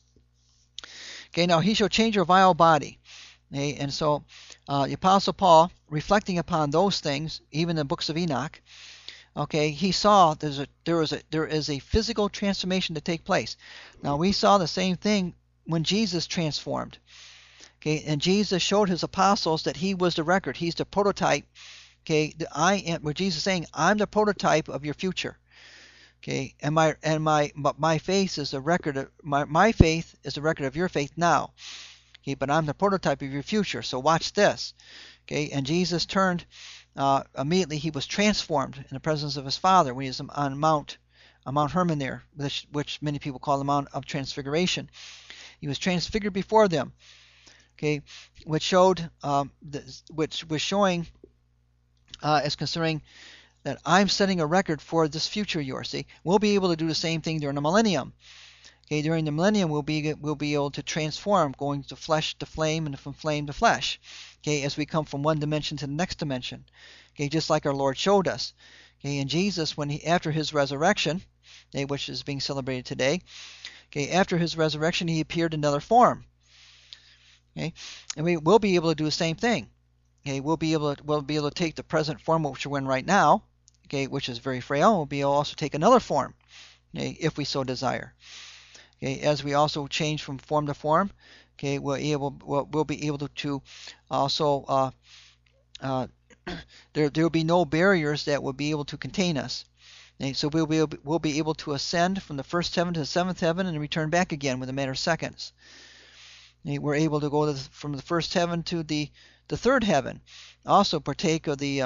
Okay, now he shall change your vile body. Okay, and so the Apostle Paul, reflecting upon those things, even in the books of Enoch, okay, he saw there is a physical transformation to take place. Now we saw the same thing when Jesus transformed. Okay, and Jesus showed his apostles that he was the record. He's the prototype. Okay, what Jesus is saying, I'm the prototype of your future. Okay, and my faith is the record of my faith is the record of your faith now. Okay, but I'm the prototype of your future. So watch this. Okay, and Jesus turned immediately. He was transformed in the presence of his Father when he was on Mount Hermon there, which many people call the Mount of Transfiguration. He was transfigured before them. Okay, which showed which was showing as concerning that I'm setting a record for this future of yours. See, we'll be able to do the same thing during the millennium. Okay, during the millennium, we'll be able to transform, going to flesh to flame and from flame to flesh. Okay, as we come from one dimension to the next dimension. Okay, just like our Lord showed us. Okay, and Jesus, after his resurrection, okay, which is being celebrated today. Okay, after his resurrection, he appeared in another form. Okay, and we will be able to do the same thing. Okay, we'll be able to take the present form which we're in right now. Okay, which is very frail. We'll be able to also take another form. Okay, if we so desire. Okay, as we also change from form to form, okay, we'll be able to also there will be no barriers that will be able to contain us. Okay, so we'll be able to ascend from the first heaven to the seventh heaven and return back again within a matter of seconds. Okay, we're able to go from the first heaven to the third heaven, also partake of the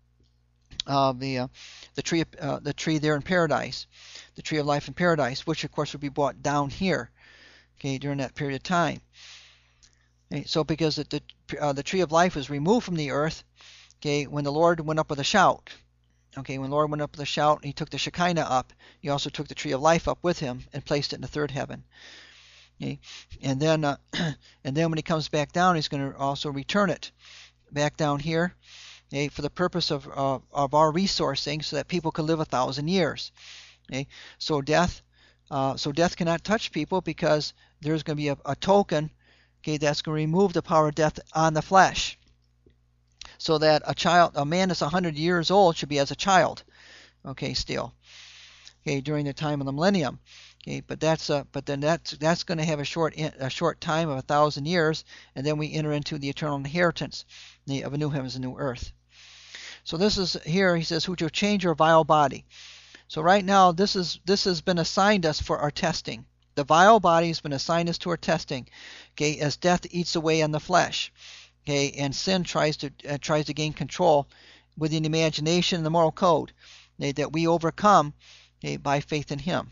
tree there in paradise, the tree of life in paradise, which of course would be brought down here, okay, during that period of time. Okay, so because the tree of life was removed from the earth, okay, when the Lord went up with a shout, okay, when the Lord went up with a shout, he took the Shekinah up. He also took the tree of life up with him and placed it in the third heaven. Okay, and then when he comes back down, he's going to also return it back down here. Okay, for the purpose of our resourcing, so that people can live 1,000 years. Okay, so death cannot touch people because there's going to be a token, okay, that's going to remove the power of death on the flesh, so that a man that's 100 years old should be as a child. Okay, still. Okay, during the time of the millennium. Okay, but that's going to have a short time of 1,000 years, and then we enter into the eternal inheritance of a new heavens and new earth. So this is here, he says, who shall change your vile body. So right now, this has been assigned us for our testing. The vile body has been assigned us to our testing. Okay, as death eats away on the flesh. Okay, and sin tries to gain control within the imagination and the moral code. Okay, that we overcome, okay, by faith in him.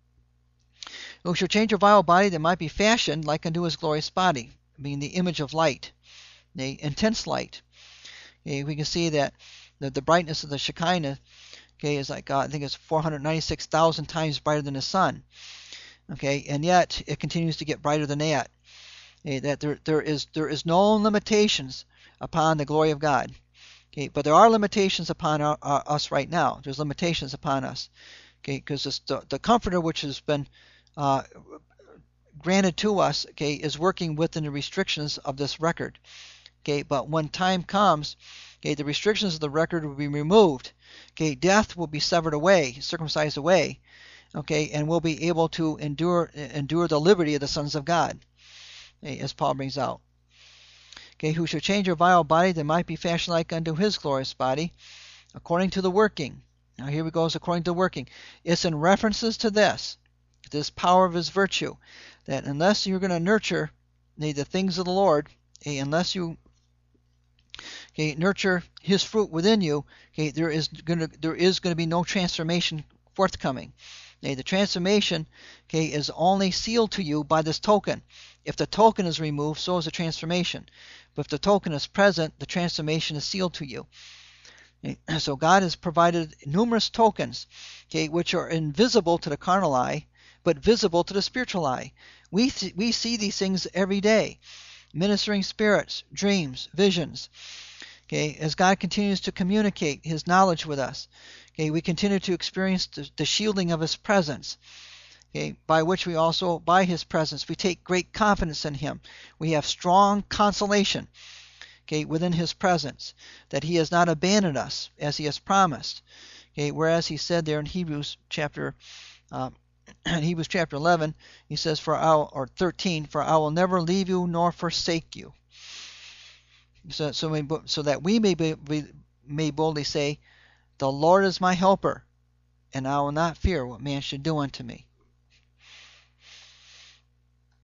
Who shall change your vile body that might be fashioned like unto his glorious body, being the image of light, the intense light. Okay, we can see that the brightness of the Shekinah, okay, is like I think it's 496,000 times brighter than the sun. Okay, and yet it continues to get brighter than that. Okay, that there is no limitations upon the glory of God. Okay, but there are limitations upon us right now. There's limitations upon us. Okay, because the Comforter which has been granted to us, okay, is working within the restrictions of this record. Okay, but when time comes, okay, the restrictions of the record will be removed. Okay, death will be severed away, circumcised away. Okay, and we'll be able to endure the liberty of the sons of God, okay, as Paul brings out. Okay, who shall change your vile body that might be fashioned like unto his glorious body, according to the working. Now here we go, according to the working. It's in references to this power of his virtue, that unless you're going to nurture the things of the Lord, okay, unless you nurture his fruit within you, okay, there is going to be no transformation forthcoming. Okay, the transformation, okay, is only sealed to you by this token. If the token is removed, so is the transformation. But if the token is present, the transformation is sealed to you. Okay? So God has provided numerous tokens, okay, which are invisible to the carnal eye, but visible to the spiritual eye. We see these things every day. Ministering spirits, dreams, visions. Okay, as God continues to communicate His knowledge with us, okay, we continue to experience the shielding of His presence. Okay, by which we also, by His presence, we take great confidence in Him. We have strong consolation, okay, within His presence, that He has not abandoned us as He has promised. Okay, whereas He said there in Hebrews chapter 11, He says, or 13, for I will never leave you nor forsake you. So that we may boldly say, the Lord is my helper, and I will not fear what man should do unto me.